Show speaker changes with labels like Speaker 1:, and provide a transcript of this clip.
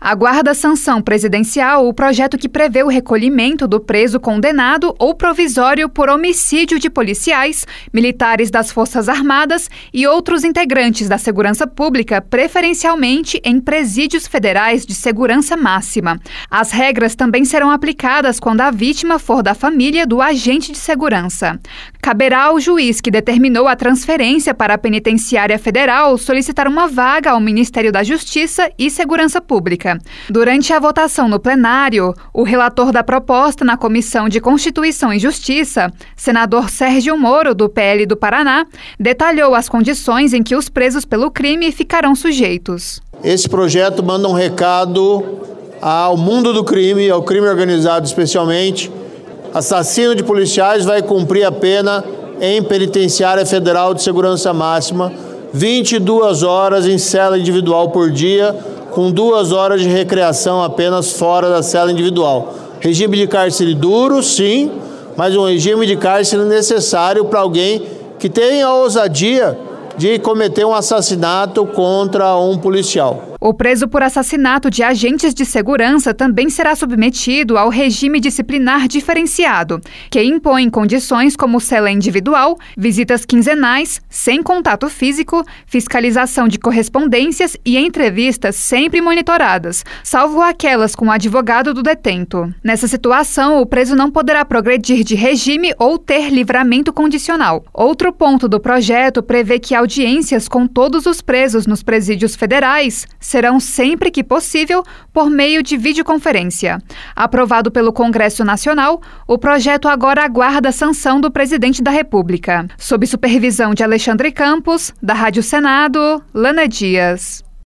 Speaker 1: Aguarda sanção presidencial o projeto que prevê o recolhimento do preso condenado ou provisório por homicídio de policiais, militares das Forças Armadas e outros integrantes da segurança pública, preferencialmente em presídios federais de segurança máxima. As regras também serão aplicadas quando a vítima for da família do agente de segurança. Caberá ao juiz que determinou a transferência para a Penitenciária Federal solicitar uma vaga ao Ministério da Justiça e Segurança Pública. Durante a votação no plenário, o relator da proposta na Comissão de Constituição e Justiça, senador Sérgio Moro, do PL do Paraná, detalhou as condições em que os presos pelo crime ficarão sujeitos.
Speaker 2: Esse projeto manda um recado ao mundo do crime, ao crime organizado especialmente. Assassino de policiais vai cumprir a pena em Penitenciária Federal de Segurança Máxima, 22 horas em cela individual por dia, com 2 horas de recreação apenas fora da cela individual. Regime de cárcere duro, sim, mas um regime de cárcere necessário para alguém que tenha a ousadia de cometer um assassinato contra um policial.
Speaker 1: O preso por assassinato de agentes de segurança também será submetido ao regime disciplinar diferenciado, que impõe condições como cela individual, visitas quinzenais, sem contato físico, fiscalização de correspondências e entrevistas sempre monitoradas, salvo aquelas com o advogado do detento. Nessa situação, o preso não poderá progredir de regime ou ter livramento condicional. Outro ponto do projeto prevê que audiências com todos os presos nos presídios federais serão sempre que possível por meio de videoconferência. Aprovado pelo Congresso Nacional, o projeto agora aguarda a sanção do presidente da República. Sob supervisão de Alexandre Campos, da Rádio Senado, Lana Dias.